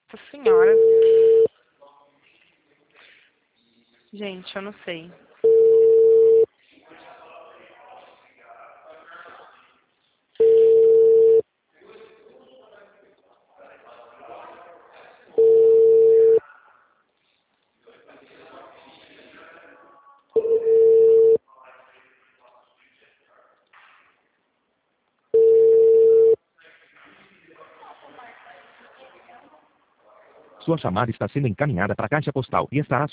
Nossa senhora. Gente, eu não sei. Sua chamada está sendo encaminhada para a caixa postal e estará